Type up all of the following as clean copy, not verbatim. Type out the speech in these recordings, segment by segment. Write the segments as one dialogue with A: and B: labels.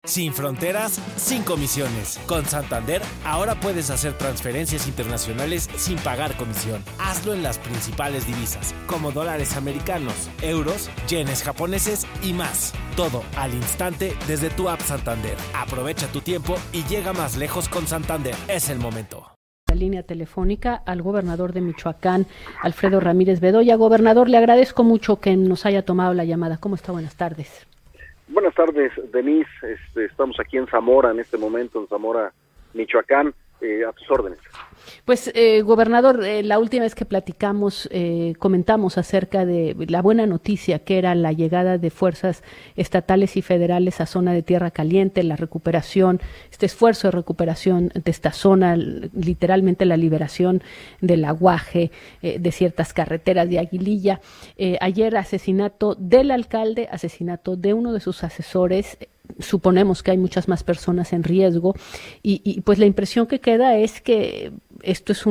A: Sin fronteras, sin comisiones. Con Santander, ahora puedes hacer transferencias internacionales sin pagar comisión. Hazlo en las principales divisas, como dólares americanos, euros, yenes japoneses y más. Todo al instante desde tu app Santander. Aprovecha tu tiempo y llega más lejos con Santander. Es el momento.
B: La línea telefónica al gobernador de Michoacán, Alfredo Ramírez Bedoya. Gobernador, le agradezco mucho que nos haya tomado la llamada. ¿Cómo está? Buenas tardes.
C: Buenas tardes, Denise. Estamos aquí en Zamora, en este momento, en Zamora, Michoacán, a tus órdenes.
B: Pues, gobernador, la última vez que platicamos, comentamos acerca de la buena noticia que era la llegada de fuerzas estatales y federales a zona de Tierra Caliente, la recuperación, este esfuerzo de recuperación de esta zona, literalmente la liberación del aguaje, de ciertas carreteras de Aguililla. Ayer asesinato del alcalde, asesinato de uno de sus asesores. Suponemos que hay muchas más personas en riesgo y pues la impresión que queda es que esto es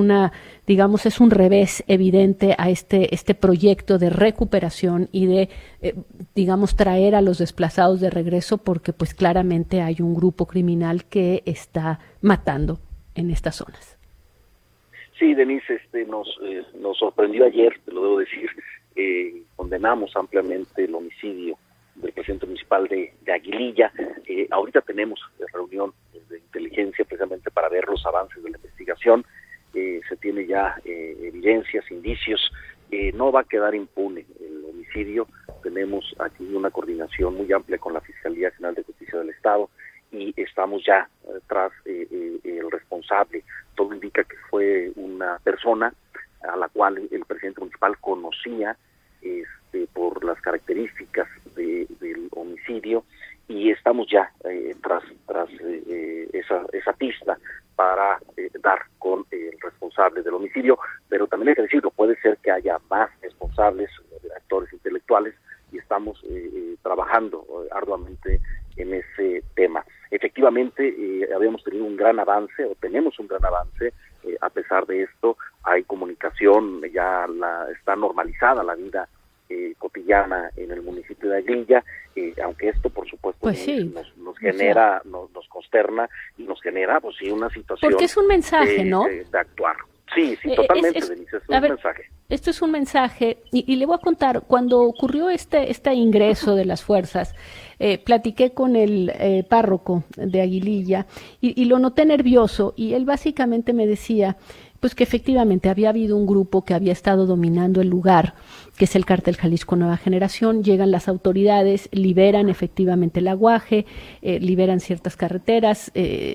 B: es un revés evidente a este proyecto de recuperación y de, traer a los desplazados de regreso, porque pues claramente hay un grupo criminal que está matando en estas zonas.
C: Sí, Denise, nos sorprendió ayer, te lo debo decir, condenamos ampliamente el homicidio del presidente municipal de Aguililla. Ahorita tenemos reunión de inteligencia precisamente para ver los avances de la investigación. Se tiene ya evidencias, indicios. No va a quedar impune el homicidio. Tenemos aquí una coordinación muy amplia con la Fiscalía General de Justicia del Estado y estamos ya tras el responsable. Todo indica que fue una persona a la cual el presidente municipal conocía por las características del homicidio, y estamos ya tras esa pista para dar con el responsable del homicidio, pero también hay que decirlo, puede ser que haya más responsables, actores intelectuales, y estamos trabajando arduamente en ese tema. Efectivamente, habíamos tenido un gran avance, o tenemos un gran avance. A pesar de esto, hay comunicación, ya está normalizada la vida cotidiana en el municipio de Aguililla, aunque esto por supuesto
B: pues sí,
C: nos genera, nos consterna y nos genera pues sí una situación,
B: porque es un mensaje, ¿no?
C: De actuar. Sí, totalmente, Denise, es un mensaje.
B: Esto es un mensaje, y le voy a contar, cuando ocurrió este ingreso de las fuerzas, platiqué con el párroco de Aguililla y lo noté nervioso, y él básicamente me decía pues que efectivamente había habido un grupo que había estado dominando el lugar, que es el Cártel Jalisco Nueva Generación. Llegan las autoridades, liberan efectivamente el aguaje, liberan ciertas carreteras,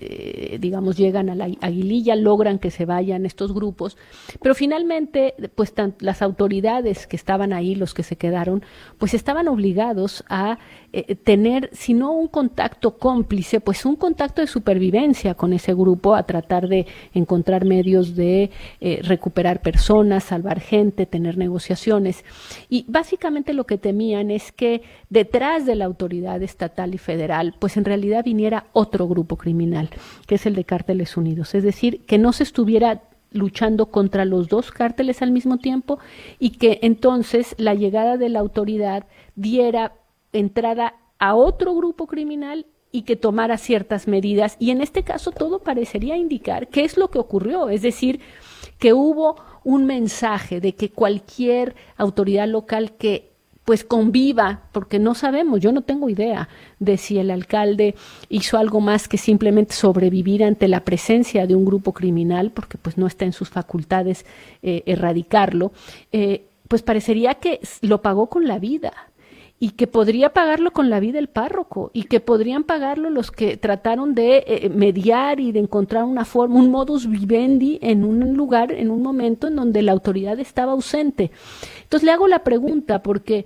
B: llegan a la Aguililla, logran que se vayan estos grupos, pero finalmente pues las autoridades que estaban ahí, los que se quedaron, pues estaban obligados a tener, si no un contacto cómplice, pues un contacto de supervivencia con ese grupo, a tratar de encontrar medios de recuperar personas, salvar gente, tener negociaciones. Y básicamente lo que temían es que detrás de la autoridad estatal y federal, pues en realidad viniera otro grupo criminal, que es el de Cárteles Unidos. Es decir, que no se estuviera luchando contra los dos cárteles al mismo tiempo, y que entonces la llegada de la autoridad diera entrada a otro grupo criminal y que tomara ciertas medidas, y en este caso todo parecería indicar qué es lo que ocurrió, es decir, que hubo un mensaje de que cualquier autoridad local que pues conviva, porque no sabemos, yo no tengo idea de si el alcalde hizo algo más que simplemente sobrevivir ante la presencia de un grupo criminal, porque pues no está en sus facultades erradicarlo, pues parecería que lo pagó con la vida, y que podría pagarlo con la vida el párroco, y que podrían pagarlo los que trataron de mediar y de encontrar una forma, un modus vivendi en un lugar, en un momento en donde la autoridad estaba ausente. Entonces le hago la pregunta, porque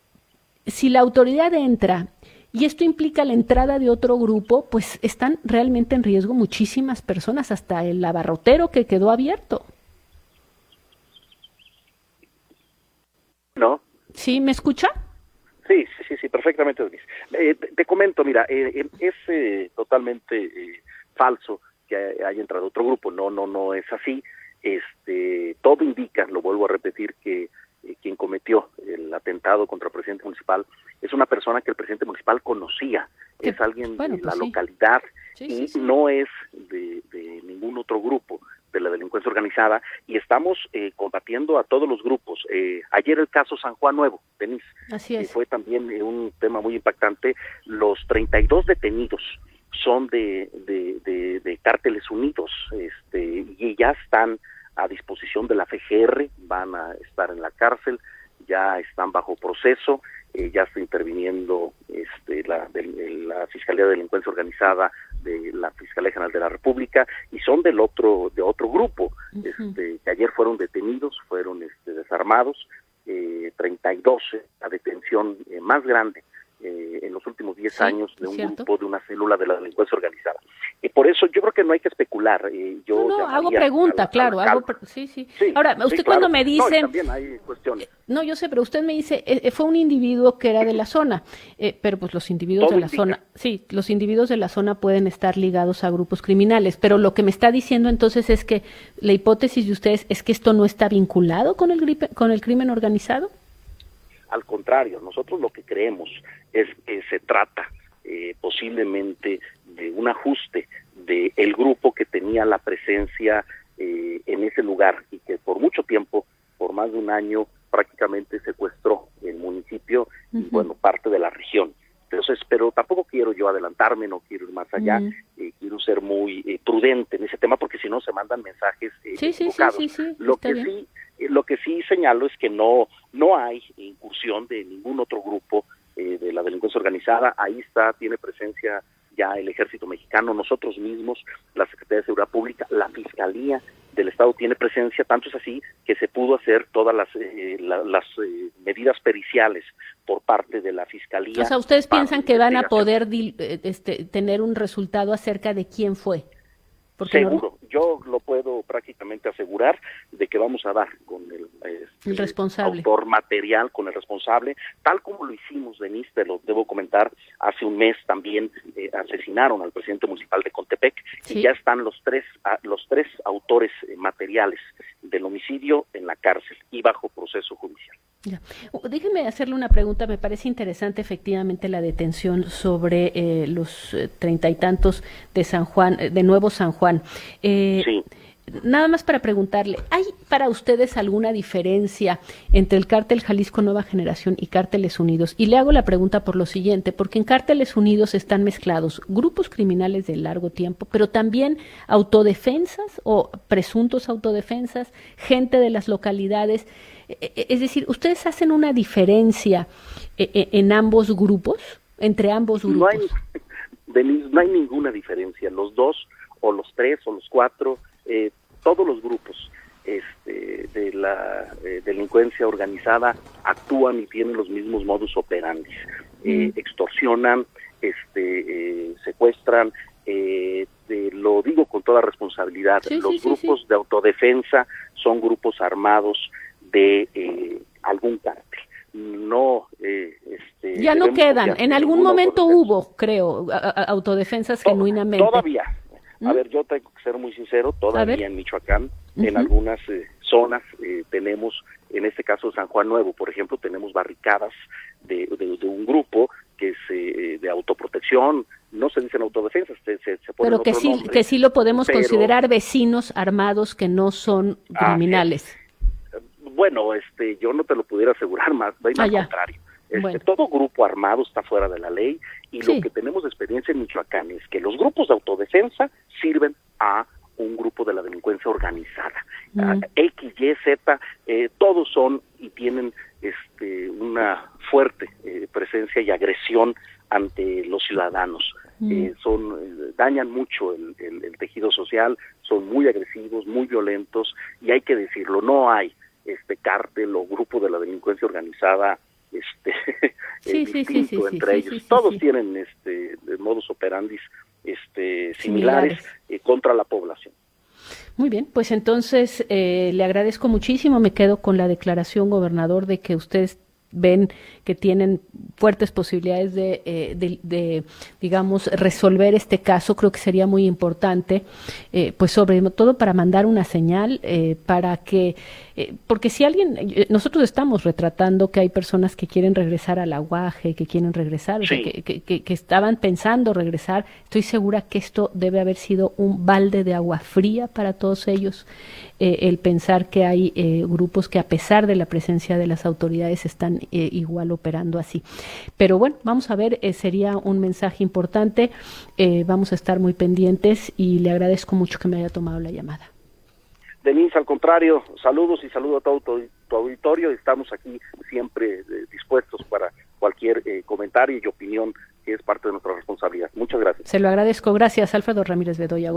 B: si la autoridad entra y esto implica la entrada de otro grupo, pues están realmente en riesgo muchísimas personas, hasta el abarrotero que quedó abierto.
C: ¿No?
B: ¿Sí me escucha?
C: Sí, perfectamente, Denise. Te comento, mira, es totalmente falso que haya entrado otro grupo, no es así. Todo indica, lo vuelvo a repetir, que quien cometió el atentado contra el presidente municipal es una persona que el presidente municipal conocía, es alguien
B: bueno,
C: de
B: pues
C: la
B: sí.
C: localidad
B: Sí,
C: y
B: sí.
C: no es de ningún otro grupo de la delincuencia organizada, y estamos combatiendo a todos los grupos. Ayer el caso San Juan Nuevo, Denise,
B: Así es.
C: fue también un tema muy impactante. Los 32 detenidos son de Cárteles Unidos, y ya están a disposición de la FGR, van a estar en la cárcel, ya están bajo proceso, ya está interviniendo la Fiscalía de Delincuencia Organizada de la Fiscalía General de la República, y son de otro grupo, que ayer fueron detenidos, fueron desarmados, 32, la detención más grande en los últimos 10 años de un grupo, de una célula de la delincuencia organizada. Por eso yo creo que no hay que especular.
B: No, hago pregunta, claro. Sí. Ahora, usted cuando me dice...
C: No, también hay cuestiones.
B: No, yo sé, pero usted me dice, fue un individuo que era de la zona, pero pues los individuos de la zona, sí, los individuos de la zona pueden estar ligados a grupos criminales, pero lo que me está diciendo entonces es que la hipótesis de ustedes es que esto no está vinculado con el crimen organizado.
C: Al contrario, nosotros lo que creemos es que se trata posiblemente de un ajuste de el grupo que tenía la presencia en ese lugar y que por mucho tiempo, por más de un año, prácticamente secuestró el municipio y bueno, parte de la región. Entonces, pero tampoco quiero yo adelantarme, no quiero ir más allá, quiero ser muy prudente en ese tema porque si no se mandan mensajes equivocados.
B: Sí,
C: lo que sí señalo es que no hay incursión de ningún otro grupo de la delincuencia organizada. Ahí tiene presencia ya el Ejército Mexicano, nosotros mismos, la Secretaría de Seguridad Pública, la Fiscalía del Estado tiene presencia, tanto es así que se pudo hacer todas las medidas periciales por parte de la Fiscalía.
B: O sea, ¿ustedes piensan que van a poder tener un resultado acerca de quién fue? Porque
C: seguro, yo lo puedo prácticamente asegurar de que vamos a dar con el
B: responsable,
C: autor material, con el responsable, tal como lo hicimos, Denise, te lo debo comentar, hace un mes también asesinaron al presidente municipal de Contepec, y ya están los tres autores materiales del homicidio en la cárcel y bajo proceso judicial.
B: Ya. Déjeme hacerle una pregunta, me parece interesante efectivamente la detención sobre los 30 y tantos de San Juan, de Nuevo San Juan.
C: Sí.
B: Nada más para preguntarle, ¿hay para ustedes alguna diferencia entre el Cártel Jalisco Nueva Generación y Cárteles Unidos? Y le hago la pregunta por lo siguiente, porque en Cárteles Unidos están mezclados grupos criminales de largo tiempo, pero también autodefensas o presuntos autodefensas, gente de las localidades. Es decir, ¿ustedes hacen una diferencia en ambos grupos, entre ambos grupos?
C: No hay ninguna diferencia, los dos, o los tres, o los cuatro, todos los grupos de la delincuencia organizada actúan y tienen los mismos modus operandi, extorsionan, secuestran, lo digo con toda responsabilidad, los grupos de autodefensa son grupos armados de algún cártel. No,
B: ya no quedan. En algún momento hubo, creo, autodefensas genuinamente.
C: Todavía. A ver, yo tengo que ser muy sincero, todavía en Michoacán, en algunas zonas tenemos, en este caso San Juan Nuevo, por ejemplo, tenemos barricadas de un grupo que es de autoprotección, no se dicen autodefensas, se ponen
B: pero que sí lo podemos considerar vecinos armados que no son criminales.
C: Bueno, yo no te lo pudiera asegurar más, al contrario. Todo grupo armado está fuera de la ley y lo que tenemos de experiencia en Michoacán es que los grupos de autodefensa sirven a un grupo de la delincuencia organizada. X, Y, Z, todos son y tienen una fuerte presencia y agresión ante los ciudadanos. Dañan mucho el tejido social, son muy agresivos, muy violentos y hay que decirlo, no hay cártel o grupo de la delincuencia organizada distinto entre ellos. Todos tienen modus operandi similares contra la población.
B: Muy bien, pues entonces le agradezco muchísimo, me quedo con la declaración, gobernador, de que ustedes ven que tienen fuertes posibilidades de digamos, resolver este caso. Creo que sería muy importante, pues sobre todo para mandar una señal, para que, porque si alguien, nosotros estamos retratando que hay personas que quieren regresar al aguaje, que quieren regresar, o sea, que estaban pensando regresar. Estoy segura que esto debe haber sido un balde de agua fría para todos ellos, el pensar que hay grupos que a pesar de la presencia de las autoridades están igual operando así. Pero bueno, vamos a ver, sería un mensaje importante, vamos a estar muy pendientes y le agradezco mucho que me haya tomado la llamada.
C: Denise, al contrario, saludos y saludo a todo tu auditorio. Estamos aquí siempre dispuestos para cualquier comentario y opinión que es parte de nuestra responsabilidad. Muchas gracias.
B: Se lo agradezco. Gracias, Alfredo Ramírez Bedoya.